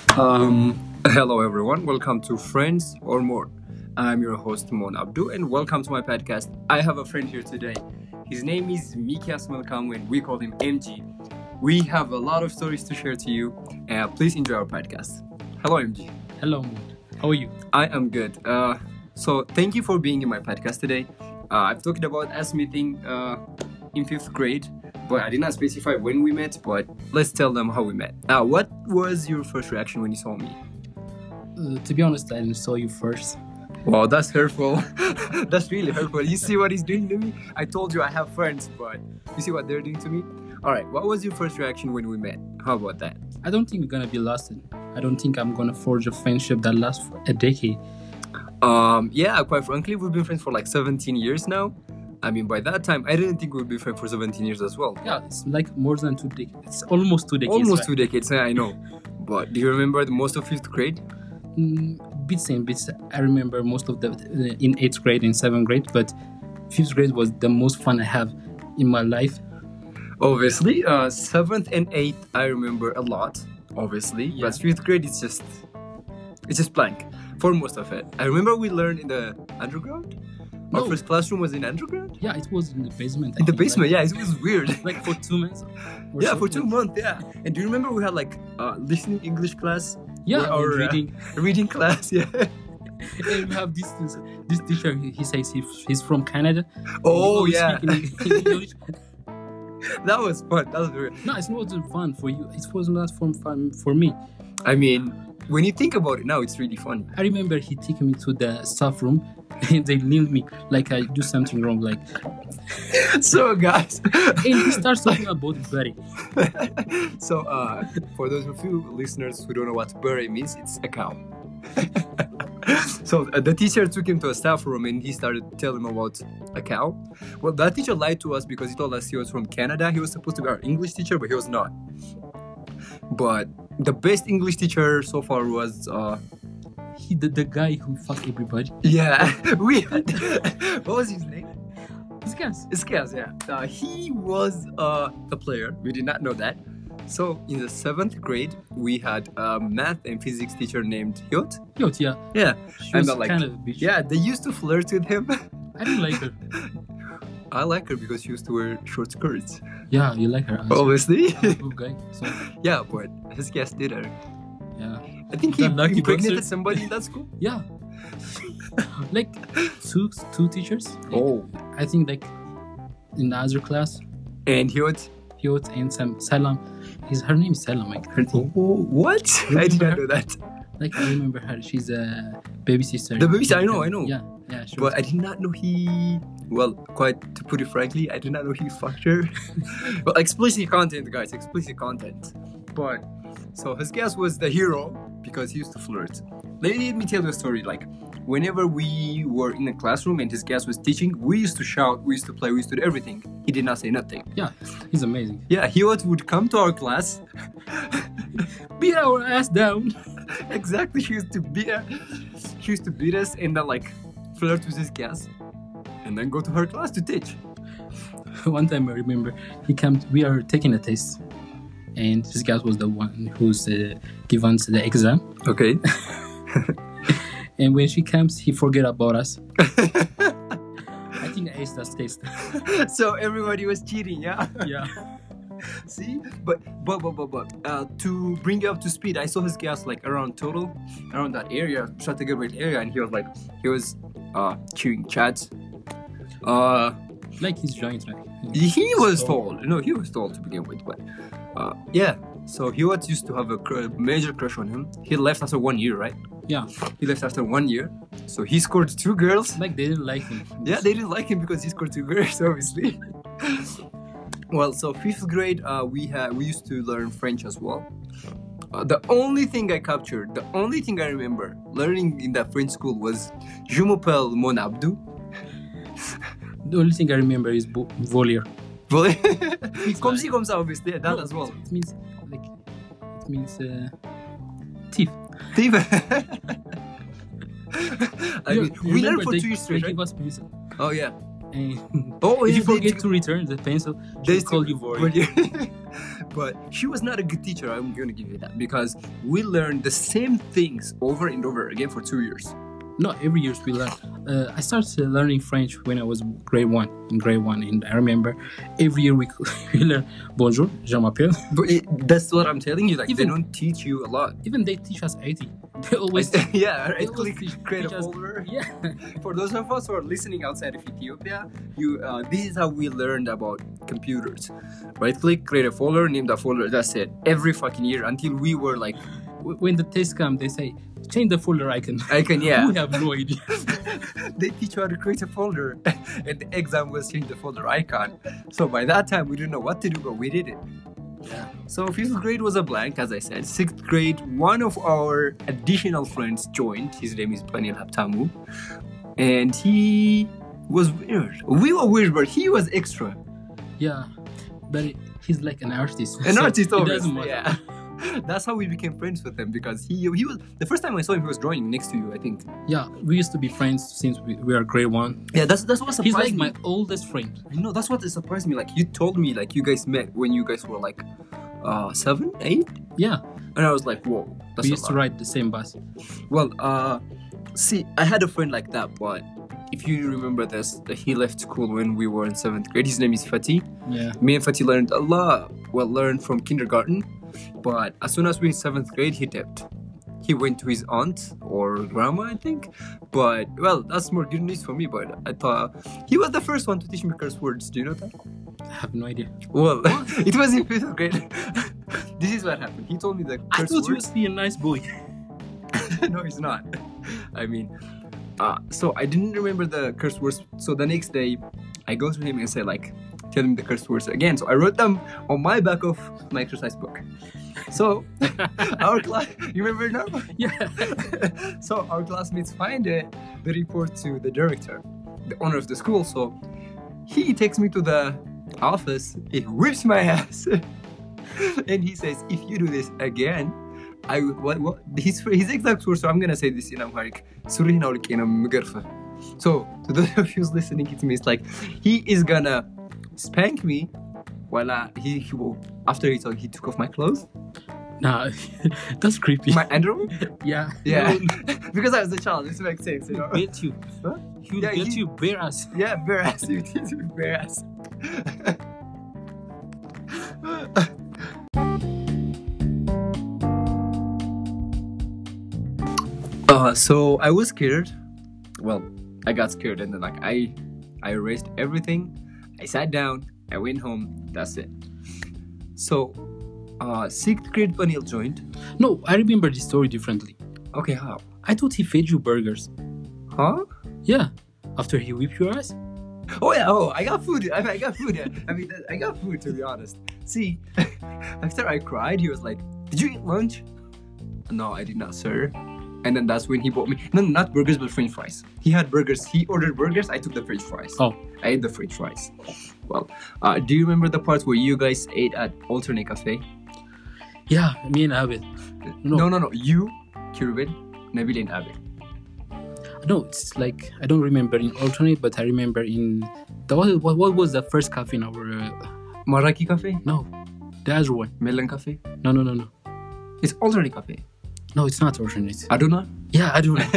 Hello everyone. Welcome to Friends or More. I'm your host Mon Abdu, and welcome to my podcast. I have a friend here today. His name is Mikias Melkamu, and we call him MG. We have a lot of stories to share to you. Please enjoy our podcast. Hello, MG. Hello, Moon. How are you? I am good. So thank you for being in my podcast today. I've talked about us meeting in fifth grade, but I did not specify when we met. But let's tell them how we met. What was your first reaction when you saw me? To be honest, I didn't saw you first. Wow, that's hurtful. That's really hurtful. You see what he's doing to me? I told you I have friends, but you see what they're doing to me? Alright, what was your first reaction when we met? How about that? I don't think we're gonna be lasting. I don't think I'm gonna forge a friendship that lasts for a decade. Yeah, quite frankly, we've been friends for like 17 years now. I mean, by that time, I didn't think we'd be friends for 17 years as well. Yeah, it's like more than 2 decades. It's almost 2 decades. Almost right? 2 decades, yeah, I know. But do you remember the most of fifth grade? Bits and bits. I remember most of the in 8th grade and 7th grade, but 5th grade was the most fun I have in my life. Obviously, 7th and 8th, I remember a lot, obviously. Yeah. But 5th grade, it's just blank for most of it. I remember we learned in the underground. Our No. first classroom was in underground. Yeah, it was in the basement. I In the think, basement, like, yeah, it was weird. Like for 2 months. or Yeah, so, for 2 like- months, yeah. And do you remember we had like listening English class? Yeah, Or and reading. reading class, yeah. And we have this teacher. He says he's from Canada. Oh, He yeah. always speak in English. That was fun. That was real. No, it wasn't fun for you. It was not fun for me. I mean, when you think about it now, it's really funny. I remember he took me to the staff room and they nailed me like I do something wrong. Like, So, guys. and he starts talking about Barry. So, for those of you listeners who don't know what beret means, it's a cow. So, the teacher took him to a staff room and he started telling him about a cow. Well, that teacher lied to us because he told us he was from Canada. He was supposed to be our English teacher, but he was not. But the best English teacher so far was, He the guy who fucked everybody. yeah, we had, what was his name? This guy's Iskias, yeah. He was a player. We did not know that. So in the 7th grade, we had a math and physics teacher named Hyot. cute, yeah. Yeah, She And was then, like, kind of a bitch. yeah. They used to flirt with him. I didn't like her. I like her because she used to wear short skirts. Yeah, you like her. Obviously. Good guy. So Yeah, but Iskias did her. yeah, I think he That lucky impregnated boxer. somebody in that school. yeah. Like two teachers. Oh. I think like in the other class, And Hyot. Hyot and Salam. Her name is Salam. Like her name. Oh, what? I did not know that. Like I remember her. She's a baby sister. The baby sister, I know. Yeah, yeah. She But was, I did not know he. Well, quite to put it frankly, I did not know he fucked her. Well, explicit content, guys, explicit content. But so Hizkias was the hero because he used to flirt. Let me tell you a story. Like, whenever we were in a classroom and Hizkias was teaching, we used to shout, we used to play, we used to do everything. He did not say nothing. yeah, he's amazing. Yeah, he would come to our class. Beat our ass down. Exactly, she used to beat us and then like flirt with Hizkias, and then go to her class to teach. One time I remember he came. We are taking a test, and this guy was the one who's given us the exam. Okay. And when she comes, he forget about us. I think I aced that test. So everybody was cheating, yeah. Yeah. See, but to bring you up to speed, I saw his gas like around that area, Chateauguay area, and he was chewing chats. Like he's giant, right? He was So- tall. No, he was tall to begin with, but yeah. So he was used to have a major crush on him. He left after 1 year, right? Yeah. He left after 1 year. So he scored 2 girls. Like they didn't like him. Yeah, they didn't like him because he scored 2 girls, obviously. Well, so 5th grade, we used to learn French as well. The only thing I captured, the only thing I remember learning in that French school was Je m'appelle Mon Abdou. The only thing I remember is volier. Comme si, comme ça, obviously, that No, as well. It means thief. Thief. I You- mean, you we learned remember for they- 2 years straight, they right? give us permission. Oh, yeah. And Oh, if yeah, you they forget do. to return the pencil, They they call you void. But she was not a good teacher, I'm gonna give you that, because we learned the same things over and over again for 2 years. No, every year we learn. I started learning French when I was grade one, and I remember every year we learn bonjour, je m'appelle. But that's what I'm telling you, like, they Even- don't teach you a lot. Even they teach us 80. They always Yeah, they right always click, create a teach us- folder. Yeah. For those of us who are listening outside of Ethiopia, this is how we learned about computers. Right click, create a folder, name that folder, that's it. Every fucking year until we were like, When the test comes, they say change the folder icon. yeah. We have no idea. They teach you how to create a folder, and the exam was change the folder icon. So by that time, we didn't know what to do, but we did it. Yeah. So 5th grade was a blank, as I said. 6th grade, one of our additional friends joined. His name is Panil Haptamu, and he was weird. We were weird, but he was extra. Yeah. But he's like an artist. An So artist, it obviously. doesn't matter. Yeah. That's how we became friends with him, because he was the first time I saw him, he was drawing next to you, I think. Yeah, we used to be friends since we are grade one. Yeah, that's what surprised He's like me. my oldest friend. I know, that's what surprised me. Like, you told me, like, you guys met when you guys were like 7, 8, Yeah, and I was like, whoa, that's we a used to lot. ride the same bus. Well, see, I had a friend like that, but if you remember this, he left school when we were in 7th grade. His name is Fatih. Yeah. Me and Fatih learned a lot. Well, learned from kindergarten, but as soon as we were in 7th grade, he dipped. He went to his aunt or grandma, I think. But, well, that's more good news for me, but I thought he was the first one to teach me curse words. Do you know that? I have no idea. Well, it was in 5th grade. This is what happened. He told me the I curse thought you words. would be a nice boy. No, he's not. I mean, so I didn't remember the curse words. So the next day, I go to him and say, like, tell him the curse words again. So I wrote them on my back of my exercise book. So our class, you remember now? Yeah. So our classmates find the report to the director, the owner of the school. So he takes me to the office. He whips my ass, and he says, "If you do this again, I what his exact words. So I'm gonna say this in Amharic. "Surihin awliqe ነው የምገርፍህ." So to those of you listening to me, it's like he is gonna spank me while after he took off my clothes, Nah, that's creepy. my underwear. Yeah. Yeah, No, because I was a child. This makes sense, you know. He'll get you. Huh? He'll Yeah, get he- you bare ass. Yeah, bare ass. You tease me, bare ass. So I was scared. Well, I got scared, and then like I erased everything. I sat down. I went home. That's it. So, 6th grade, Panil joined. No, I remember the story differently. Okay, how? I thought he fed you burgers. Huh? Yeah. After he whipped your ass? Oh yeah. Oh, I got food. I got food. Yeah. I mean, I got food, to be honest. See, after I cried, he was like, "Did you eat lunch?" No, I did not, sir. And then that's when he bought me, no, not burgers, but French fries. He had burgers. He ordered burgers. I took the French fries. Oh. I ate the French fries. Well, do you remember the part where you guys ate at Alternate Cafe? Yeah, me and Abed. No. You, Kirubin, Nabil, and Abed. No, it's like I don't remember in alternate, but I remember in what was the first cafe in our Maraki Cafe? no, the other one. Melon Cafe? No. It's Alternate Cafe. No, it's not alternate. Aduna? Yeah, I don't know.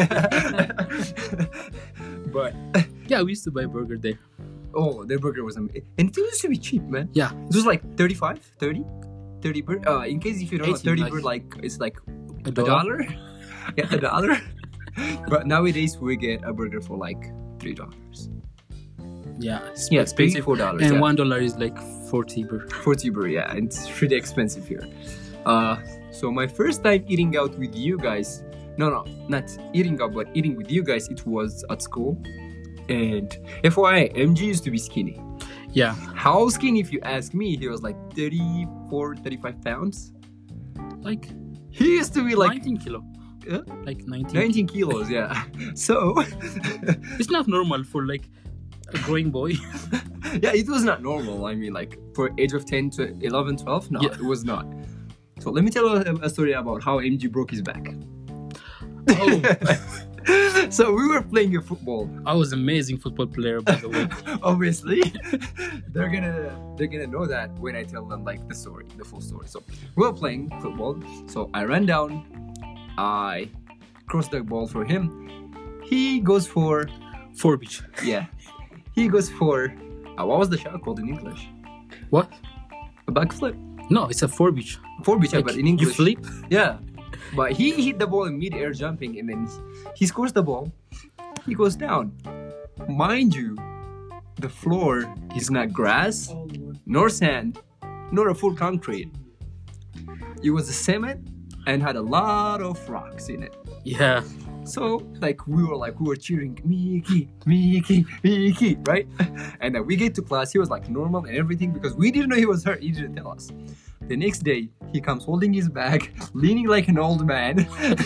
But, Yeah, we used to buy burger there. oh, their burger was amazing. And it used to be cheap, man. Yeah, It was like 35, 30 bird. In case if you don't know, 18, 30 like- bird, like, it's like a $1. Yeah, $1. But nowadays we get a burger for like $3. Yeah, it's Yeah, expensive. $4. And yeah. $1 is like 40 burger. 40 bird, yeah, and it's pretty expensive here. So my first time eating out with you guys, no, not eating out, but eating with you guys, it was at school. And FYI, MG used to be skinny. Yeah, How skinny, if you ask me? He was like 34, 35 pounds. like He used to be like 19 kilo. Huh? Like 19. 19 kilos, yeah. So, It's not normal for like a growing boy. yeah, it was not normal. I mean, like, for age of 10 to 11, 12, no, Yeah. it was not. So let me tell you a story about how MG broke his back. Oh, So we were playing a football. I was amazing football player, by the way. Obviously, they're gonna know that when I tell them like the story, the full story. So we were playing football. So I ran down, I crossed the ball for him. He goes for Forbich. yeah. He goes for what was the shot called in English? What? A backflip. No, it's a Forbich. Forbich, Like, but in English. you flip? Yeah. But he hit the ball in mid-air jumping, and then he scores the ball. He goes down. Mind you, the floor is not grass, nor sand, nor a full concrete. It was a cement and had a lot of rocks in it. Yeah. So we were cheering, Mickey, Mickey, Mickey, right? And then we get to class. He was like normal and everything because we didn't know he was hurt. He didn't tell us. The next day, he comes holding his bag, leaning like an old man.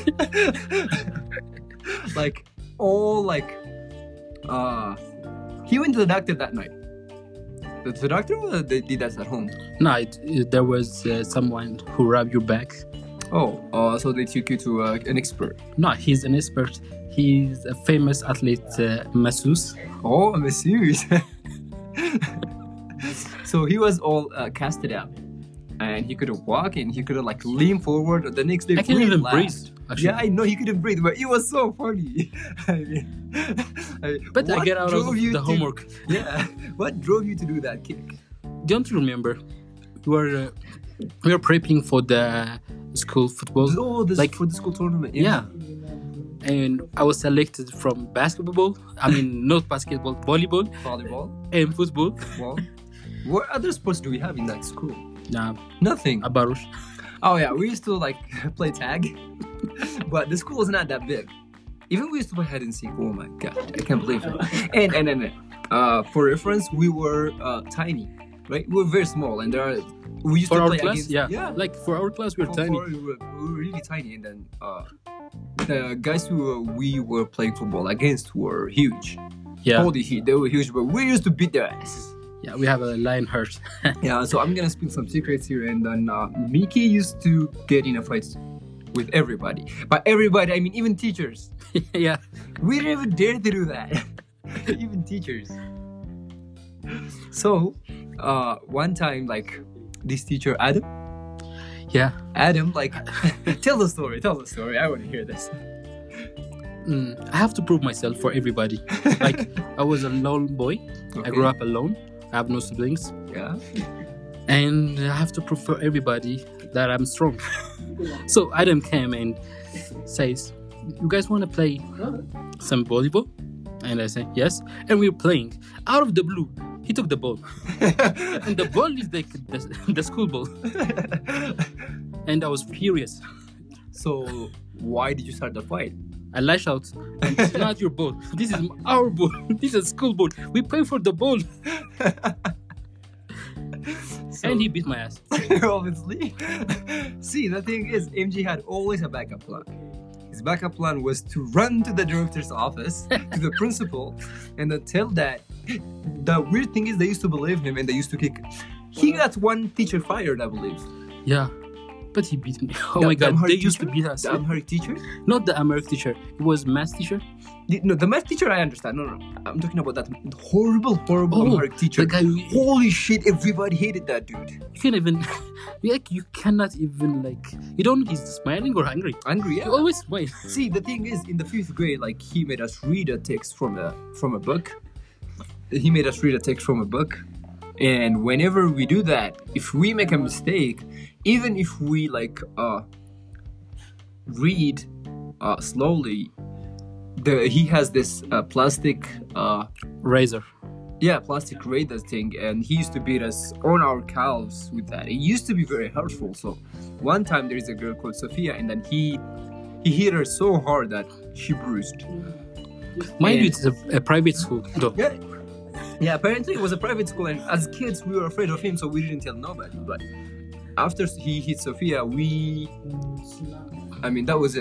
He went to the doctor that night. The doctor, or they did that at home? No, there was someone who rubbed your back. So they took you to an expert. No, he's an expert. He's a famous athlete, masseuse. Oh, a masseuse. So he was all casted out. And he couldn't walk, and he couldn't like lean forward. The next day, I can't even breathe. Actually. Yeah, I know he couldn't breathe, but it was so funny. But I get out of the homework. Yeah, what drove you to do that kick? Don't you remember? We were prepping for the school football. Oh, for the school tournament. Yeah. And I was selected from basketball. I mean, not basketball, volleyball, and football. Well, what other sports do we have in that school? Nah, nothing. A baruch. Oh yeah, we used to like play tag, but the school was not that big. Even we used to play hide and seek. Oh my god, I can't believe it. And for reference, we were tiny, right? We were very small, and we used for to our play class. against, Yeah, like for our class, we were tiny. We were really tiny, and then the guys who we were playing football against were huge. Yeah, holy shit, they were huge, but we used to beat their ass. Yeah, we have a lion heart. Yeah, so I'm gonna spill some secrets here, and then Mickey used to get in a fight with everybody. By everybody, I mean even teachers. Yeah, we didn't even dare to do that. Even teachers. So, one time, like this teacher Adam. Yeah, Adam, like, tell the story. I want to hear this. I have to prove myself for everybody. Like, I was a lone boy. Okay. I grew up alone. I have no siblings. Yeah. And I have to prove for everybody that I'm strong. So Adam came and says, "You guys want to play some volleyball?" And I say, "Yes." And we were playing. Out of the blue, he took the ball. And the ball is like the school ball. And I was furious. So why did you start the fight? I lash out. It's not your ball. This is our ball. This is school ball. We pay for the ball. And he beat my ass. Obviously. See, the thing is, MG had always a backup plan. His backup plan was to run to the director's office, to the principal, and then tell that. The weird thing is, they used to believe him and they used to kick. He got one teacher fired, I believe. Yeah. But he beat me. Oh my god, they used to beat us. The Amharic teacher? Not the Amharic teacher. It was math teacher. No, the math teacher I understand. No. I'm talking about that horrible Amharic teacher. The guy. Holy shit, everybody hated that dude. You can't even, you cannot even, you don't know he's smiling or angry. Angry, yeah. He always smiles. See, the thing is, in the 5th grade, he made us read a text from a book. He made us read a text from a book. And whenever we do that, if we make a mistake, even if we read slowly, he has this plastic razor. Yeah, plastic razor thing, and he used to beat us on our calves with that. It used to be very hurtful. So one time there is a girl called Sophia, and then he hit her so hard that she bruised. Mind you, it's a private school, though. Yeah, apparently it was a private school, and as kids we were afraid of him, so we didn't tell nobody. But after he hit Sophia, that was it.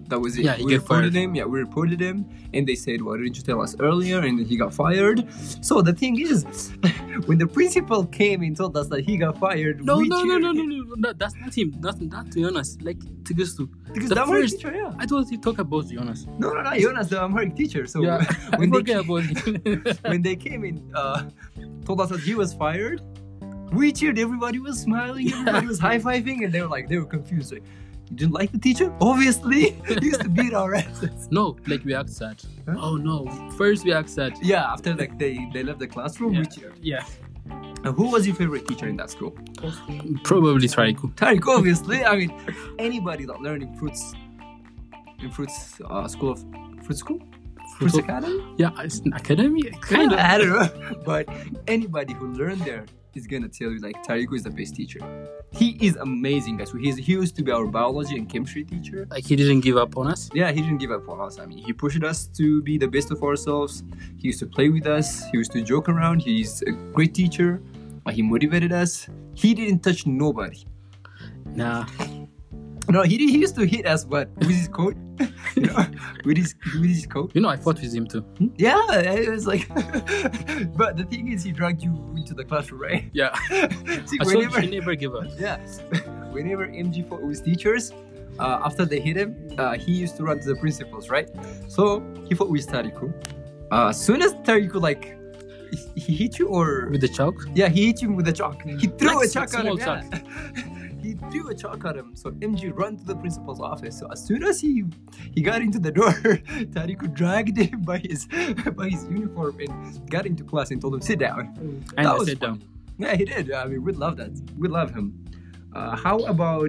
That was it. Yeah, he we got reported fired. him. Yeah, we reported him, and they said, "Why didn't you tell us earlier?" And then he got fired. So the thing is, when the principal came and told us that he got fired, No, we no, no, cheered. no, no, no, no, that's not him. Not Jonas. Like Tigistu. Because The the Amharic first, teacher, yeah. I thought you talk about Jonas. No, Jonas, the Amharic teacher. So Yeah, I when they forget about him. when they came in, told us that he was fired, we cheered. Everybody was smiling. Everybody was high fiving, and they were confused. Like, you didn't like the teacher? Obviously, he used to beat our asses. No, like we act sad. Huh? Oh no, first we act sad. Yeah, after like they left the classroom, Yeah. we cheered. Yeah, Who was your favorite teacher in that school? probably Traiku. Tariq, obviously. I mean, anybody that learned in Fruits School of Fruit School? Fruits Academy? Yeah, it's an academy, kind of. I don't know. But anybody who learned there is gonna tell you like Tariq is the best teacher. He is amazing, guys. He used to be our biology and chemistry teacher. Like he didn't give up on us. Yeah, he didn't give up on us. I mean, he pushed us to be the best of ourselves. He used to play with us. He used to joke around. He's a great teacher. He motivated us. He didn't touch nobody. Nah, No, he used to hit us, but with his coat, you know, with his coat. you know I fought with him too. Yeah, it was like. But the thing is, he dragged you into the classroom, right? Yeah, See, I thought he never give up. yeah, whenever MG fought with teachers, after they hit him, he used to run to the principals, right? So he fought with Tariku. As soon as Tariku like he hit you, or With the chalk. yeah, he hit you with a chalk. He threw Like a chalk at small him. Yeah. He threw a chalk at him. So MG ran to the principal's office. So as soon as he got into the door, Tariku dragged him by his uniform and got into class and told him, "Sit down." And That I was sat fun. down. Yeah, he did. I mean, we love that. We love him. How about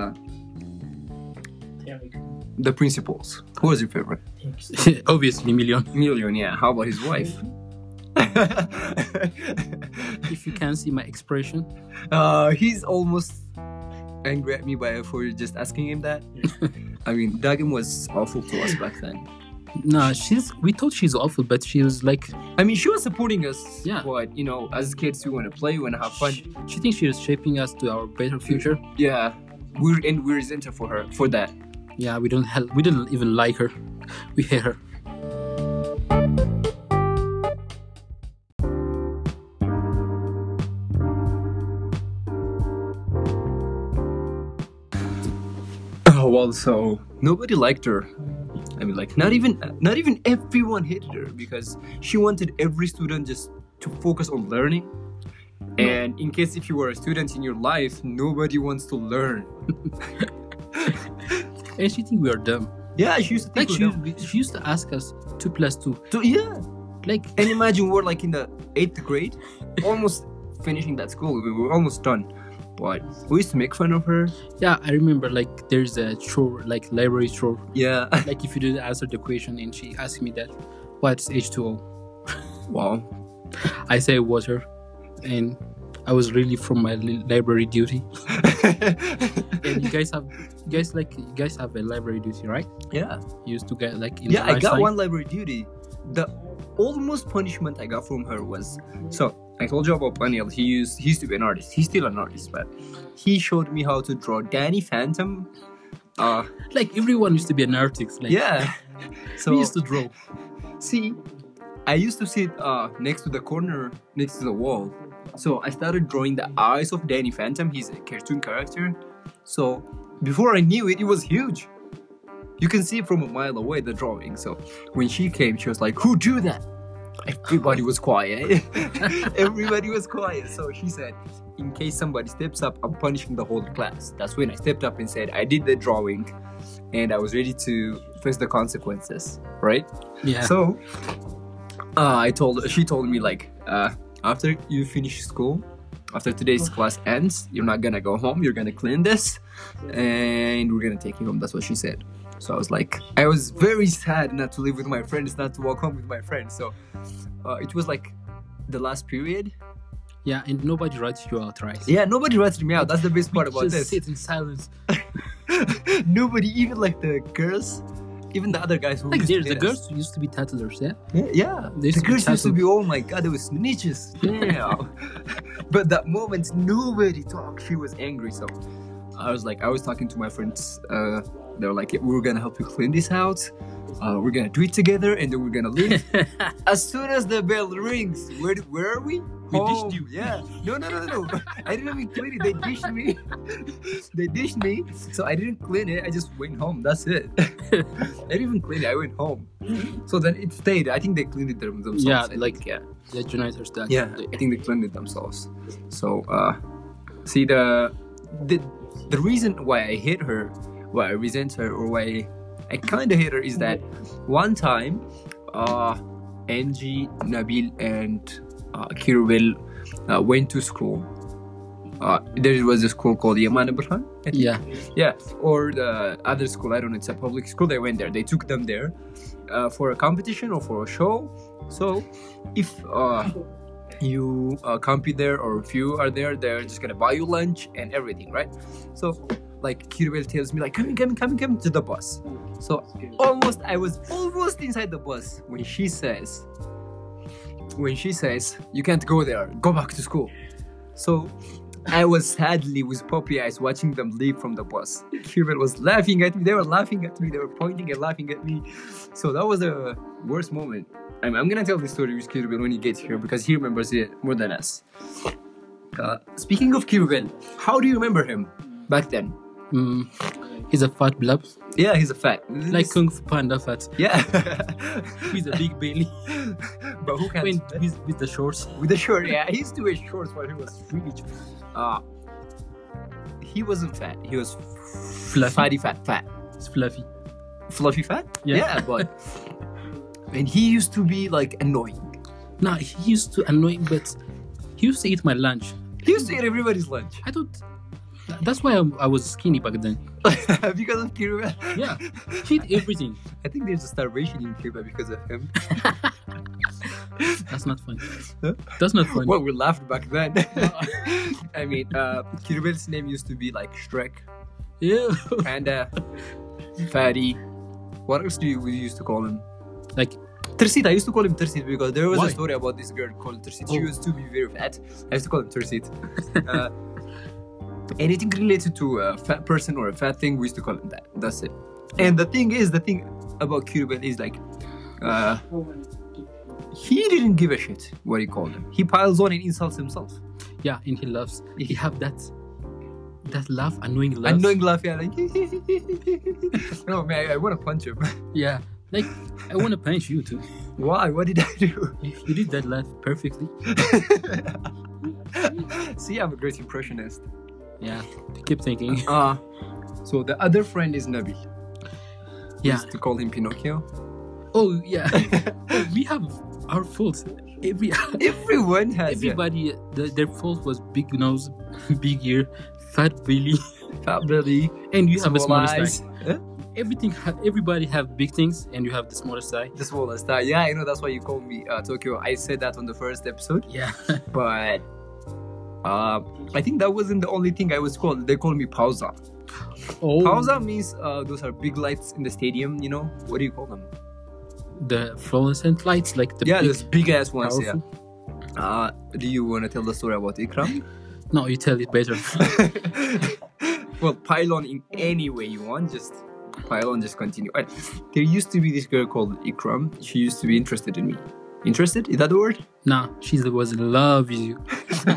the principals? Who was your favorite? Obviously, Million. Million, yeah. How about his wife? If you can see my expression. He's almost angry at me for just asking him that. I mean, Dagim was awful to us back then. Nah, we thought she's awful, but she was like, I mean, she was supporting us. Yeah. But, you know, as kids, we want to play, we want to have fun. she thinks she was shaping us to our better future. Yeah. We resent her for that. Yeah, we didn't even like her. We hate her. Oh, well, so nobody liked her. I mean, like, not even everyone hated her because she wanted every student just to focus on learning. And in case if you were a student in your life, nobody wants to learn. And she think we are dumb. Yeah, she used to think Like we're dumb. she used to ask us 2 + 2. So, yeah. Like, And imagine we're like in the 8th grade, almost finishing that school. We were almost done. But we used to make fun of her. yeah, I remember like there's a chore, like library chore. Yeah. Like if you didn't answer the question and she asked me that, what's H2O? Wow. I say water, and I was really from my library duty. And you guys have a library duty, right? Yeah. You used to get like in Yeah, the I got lunchtime. one library duty. The almost punishment I got from her was, so I told you about Paniel. He used to be an artist. He's still an artist, but he showed me how to draw Danny Phantom. Like everyone used to be an artist. Like Yeah. So we used to draw. see, I used to sit next to the corner, next to the wall. So I started drawing the eyes of Danny Phantom. He's a cartoon character. So before I knew it, it was huge. You can see from a mile away the drawing. So when she came, she was like, "Who drew that?" Everybody was quiet. Everybody was quiet. So she said, "In case somebody steps up, I'm punishing the whole class." That's when I stepped up and said, "I did the drawing, and I was ready to face the consequences." Right? Yeah. So she told me like, after you finish school, after today's class ends, you're not gonna go home. You're gonna clean this, and we're gonna take you home. That's what she said. So I was like, I was very sad not to live with my friends, not to walk home with my friends. So it was like the last period. Yeah, and nobody writes you out, right? Yeah, nobody ratted me out. That's the best part about Just this. sit in silence. Nobody, even like the girls, even the other guys who Like used to the hate us. girls used to be tattlers, yeah? Yeah. They used The to be girls used to tattled. be, oh my god, they were snitches. Damn. But that moment, nobody talked. She was angry. So I was talking to my friends They were like, yeah, we're gonna help you clean this out. We're gonna do it together, and then we're gonna leave. As soon as the bell rings, where are we? We Home. dished you. Yeah. No. I didn't even clean it. They dished me. They dished me. So I didn't clean it. I just went home. That's it. I didn't even clean it. I went home. So then it stayed. I think they cleaned it themselves. Yeah, I think, like yeah. the janitors that. Yeah, I think they cleaned it themselves. So, see the reason why I hate her, why I resent her, or why I kind of hate her is that one time, Angie, Nabil, and Kirwell went to school. There was a school called Yaman Burhan. Yeah, or the other school. I don't know. It's a public school. They went there. They took them there for a competition or for a show. So, if you compete there, or if you are there, they're just gonna buy you lunch and everything, right? So, like Kirwell tells me, like, come to the bus. So I was almost inside the bus when she says, you can't go there, go back to school. So I was sadly with puppy eyes watching them leave from the bus. Kirwell was laughing at me. They were laughing at me. They were pointing and laughing at me. So that was the worst moment. I'm gonna tell this story with Kirwell when he gets here because he remembers it more than us. Speaking of Kirwell, how do you remember him back then? He's a fat blob. Yeah, he's a fat. Like Kung Fu Panda fat. Yeah. He's a big belly. But who can... With the shorts. With the short, yeah. He used to wear shorts while he was really... he wasn't fat. He was Fluffy. fat. It's fluffy. Fluffy fat? Yeah. But... And he used to be, like, annoying. Nah, he used to annoy me, but he used to eat my lunch. He used to eat everybody's lunch. I don't... That's why I was skinny back then. Because of Kirwell? Yeah, he ate everything. I think there's a starvation in Cuba because of him. That's not funny. Huh? That's not funny. Well, we laughed back then. I mean, Kirwell's name used to be like Shrek, Yeah. Panda, Fatty. What else we used to call him? Like, Tersit. I used to call him Tersit because there was Why? a story about this girl called Tersit. She Oh. used to be very fat. I used to call him Tersit. Anything related to a fat person or a fat thing, we used to call him that. That's it. And the thing about Kirwell is like, he didn't give a shit what he called him. He piles on and insults himself. yeah, and he laughs. He have that laugh, annoying laugh. Annoying laugh, yeah, like no man, I want to punch him. Yeah, like I want to punch you too. Why? What did I do? You did that laugh perfectly. See, I'm a great impressionist. Yeah, keep thinking. So the other friend is Nabil. We Yeah. used to call him Pinocchio. Oh yeah. Oh, we have our faults. Everyone has Everybody, their fault was big nose, big ear, fat belly, fat belly, and you have a small smallest eyes. eye. Everybody have big things, and you have the smallest eye. The smallest eye. Yeah, I know. That's why you called me Tokyo. I said that on the first episode, Yeah. but I think that wasn't the only thing I was called. They called me Pausa. Oh. Pausa means those are big lights in the stadium. You know, what do you call them? The fluorescent lights, like the Yeah, big, those big ass ones. powerful. Yeah. Do you want to tell the story about Ikram? No, you tell it better. Well, pile on in any way you want. Just pile on. Just continue. There used to be this girl called Ikram. She used to be interested in me. Interested? Is that the word? Nah, she was in love with you.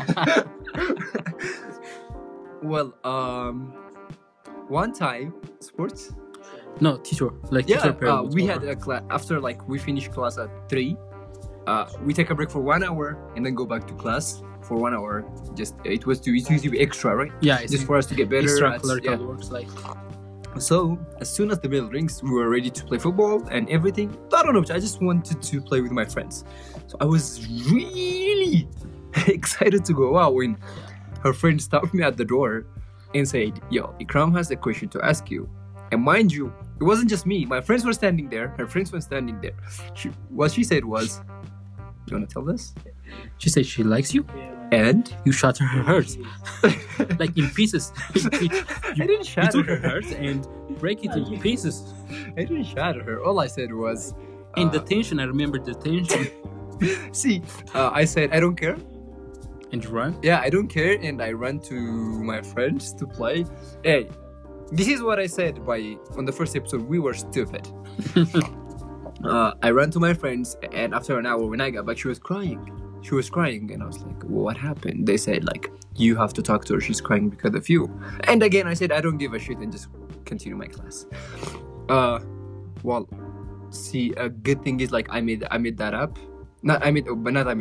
Well, one time, sports. No, teacher, like Yeah, teacher period. was we over. had a class after like we finished class at 3. We take a break for 1 hour and then go back to class for 1 hour. Just it used to be extra, right? Yeah, it's Just for us to get better. at- extracurricular yeah. works like. So as soon as the bell rings, we were ready to play football and everything. I don't know, I just wanted to play with my friends. So I was really excited to go out when her friend stopped me at the door and said, "Yo, Ikram has a question to ask you." And mind you, it wasn't just me. My friends were standing there. Her friends were standing there. What she said was, "You want to tell this?" She said she likes you. And You shatter her heart, like in pieces. I didn't You shatter took her her. heart and break it in pieces. I didn't shatter her. All I said was, And the tension, I remember the tension. see, I said, "I don't care." And you run. Yeah, I don't care, and I ran to my friends to play. Hey, this is what I said on the first episode. We were stupid. I ran to my friends, and after an hour, when I got back, she was crying. And I was like, what happened? They said, like, you have to talk to her. She's crying because of you. And again, I said, I don't give a shit, and just continue my class. Well, see, a good thing is, like, I made that up. I make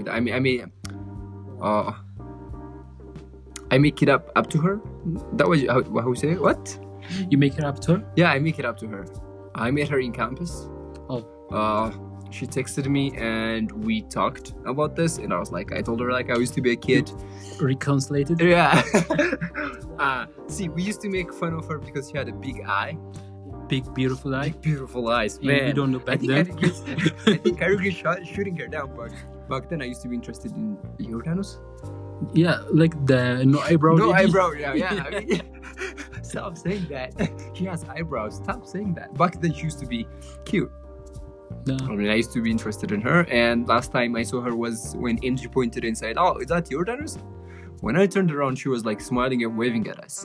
it up to her. That was how you say it? What? You make it up to her? Yeah, I make it up to her. I met her in campus. Oh. She texted me and we talked about this, and I told her, like, I used to be a kid. Reconciliated? Yeah. See, we used to make fun of her because she had a big eye. Big, beautiful eye? Big, beautiful eyes, man. You don't know back then? I think I regret shooting her down, but back then I used to be interested in Jordanus. Yeah, like the no eyebrow. No eyebrow, yeah. I mean, stop saying that. She has eyebrows. Stop saying that. Back then she used to be cute. No. I mean, I used to be interested in her, and last time I saw her was when MG pointed and said, "Oh, is that Jordanus?" When I turned around, she was like smiling and waving at us.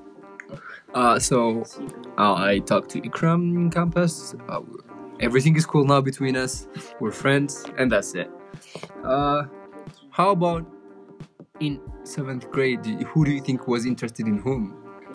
So I talked to Ikram in campus. Everything is cool now between us. We're friends, and that's it. How about in 7th grade? Who do you think was interested in whom?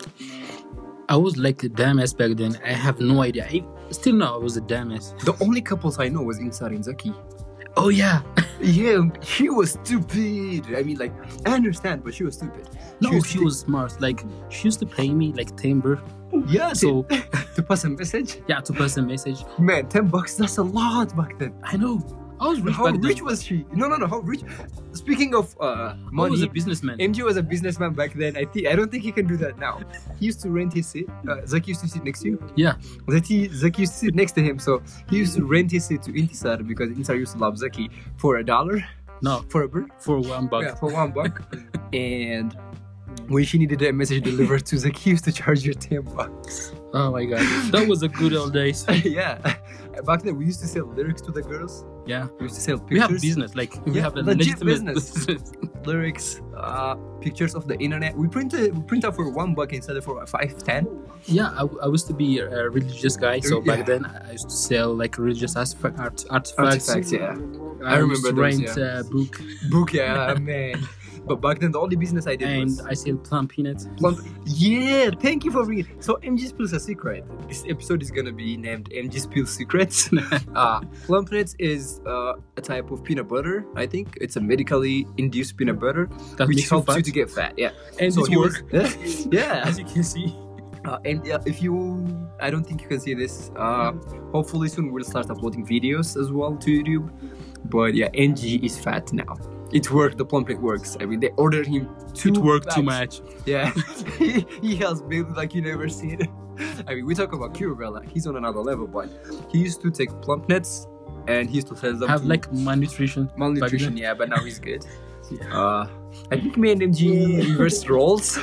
I was like a dumbass back then. I have no idea. Still now, I was a dumbass. The only couples I know was Insar and Zaki. Oh yeah. Yeah, she was stupid. I mean, like, I understand, but she was stupid. She was smart. Like, she used to pay me like timber. Yeah, so to pass a message. Yeah, to pass a message. Man, $10, that's a lot back then. I know. I was rich. How rich was she? No. How rich? Speaking of money, I was a businessman. MG was a businessman back then. I don't think he can do that now. He used to rent his seat. Zaki used to sit next to you. Yeah. Zaki used to sit next to him, so he used to rent his seat to Intisar because Intisar used to love Zaki for $1. No, for a bird. For $1. Yeah, for $1. And when she needed a message delivered to Zaki, he used to charge you $10. Oh my god, that was a good old days. Yeah, back then we used to sell lyrics to the girls. Yeah, we used to sell pictures. We have business, like we have a legit business. Lyrics, pictures of the internet. We print out for $1 instead of for $5.10. Yeah, I used to be a religious guy, so back then I used to sell like religious artifacts. Yeah, I remember those. Book. Yeah, man. But back then, the only business I did was... And I sell plum peanuts. Yeah, thank you for bringing it. So, MG spills a secret. This episode is going to be named MG Spills Secrets. Plum peanuts is a type of peanut butter, I think. It's a medically induced peanut butter, which helps you to get fat. Yeah. And so it works. Yeah. As you can see. And if you... I don't think you can see this. Hopefully soon we'll start uploading videos as well to YouTube. But yeah, NG is fat now. It worked. The plum plate works. I mean, they ordered him It worked too much. Yeah. He has built like you never seen. I mean, we talk about Curabella. He's on another level, but he used to take plum nuts and he used to sell them. Have like malnutrition. Malnutrition, yeah, but now he's good. I think me and MG reversed roles.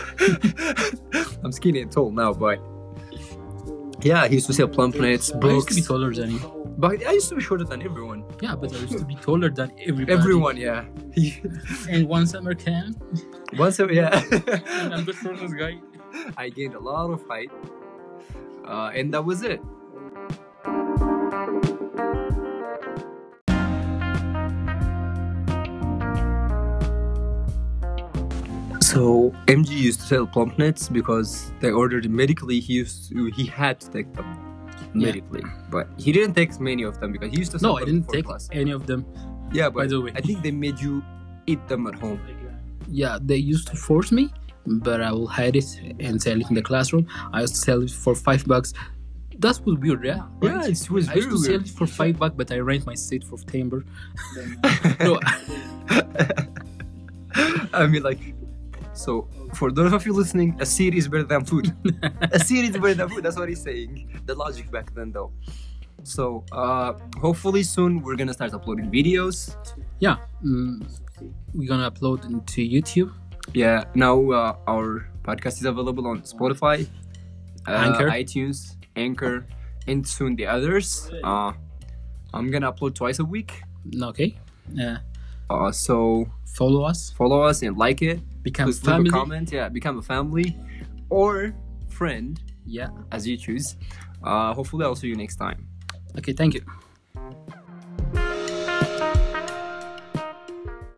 I'm skinny and tall now, but yeah, he used to sell plum nuts, books. I used to be taller than you. But I used to be shorter than everyone. Yeah, but I used to be taller than everybody. Everyone, yeah. And one summer camp. Yeah. And I'm the shortest guy. I gained a lot of height. And that was it. So MG used to sell plum nuts because they ordered it medically. He had to take them medically, but he didn't take many of them because he used to sell them. No, I didn't take class. any of them. Yeah, but by the way, I think they made you eat them at home. Yeah, they used to force me, but I will hide it and sell it in the classroom. I used to sell it for $5. That was weird, yeah? Right? Yeah, it was very weird. I used to sell it for $5, but I rent my seat for timber. No. I mean, like, so for those of you listening, a seed is better than food. A seed is better than food. That's what he's saying. The logic back then, though. So hopefully soon we're gonna start uploading videos. Yeah, we're gonna upload into YouTube. Yeah, now our podcast is available on Spotify, Anchor, iTunes, Anchor, and soon the others. I'm gonna upload twice a week. Okay. So follow us and like it. Become family. Leave a comment. Yeah, become a family or friend. Yeah. as you choose. Hopefully, I'll see you next time. Okay, thank you.